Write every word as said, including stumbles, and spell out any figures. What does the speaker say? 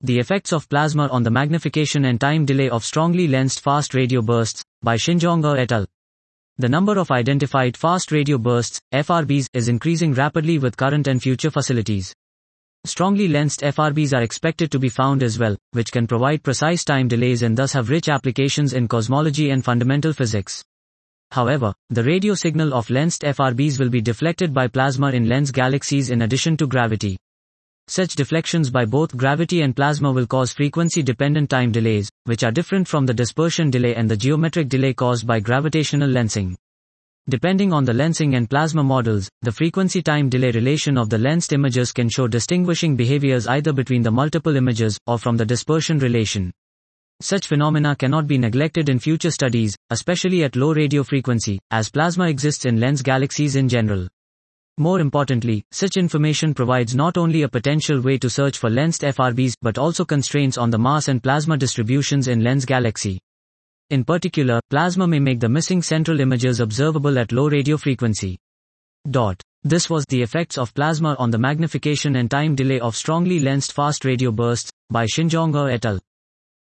The Effects of Plasma on the Magnification and Time Delay of Strongly Lensed Fast Radio Bursts, by Xinzhong et al. The number of identified fast radio bursts, F R Bs, is increasing rapidly with current and future facilities. Strongly lensed F R Bs are expected to be found as well, which can provide precise time delays and thus have rich applications in cosmology and fundamental physics. However, the radio signal of lensed F R Bs will be deflected by plasma in lens galaxies in addition to gravity. Such deflections by both gravity and plasma will cause frequency-dependent time delays, which are different from the dispersion delay and the geometric delay caused by gravitational lensing. Depending on the lensing and plasma models, the frequency-time delay relation of the lensed images can show distinguishing behaviors either between the multiple images or from the dispersion relation. Such phenomena cannot be neglected in future studies, especially at low radio frequency, as plasma exists in lens galaxies in general. More importantly, such information provides not only a potential way to search for lensed F R Bs but also constraints on the mass and plasma distributions in lens galaxy. In particular, plasma may make the missing central images observable at low radio frequency. Dot. This was The Effects of Plasma on the Magnification and Time Delay of Strongly Lensed Fast Radio Bursts, by Xinzhong et al.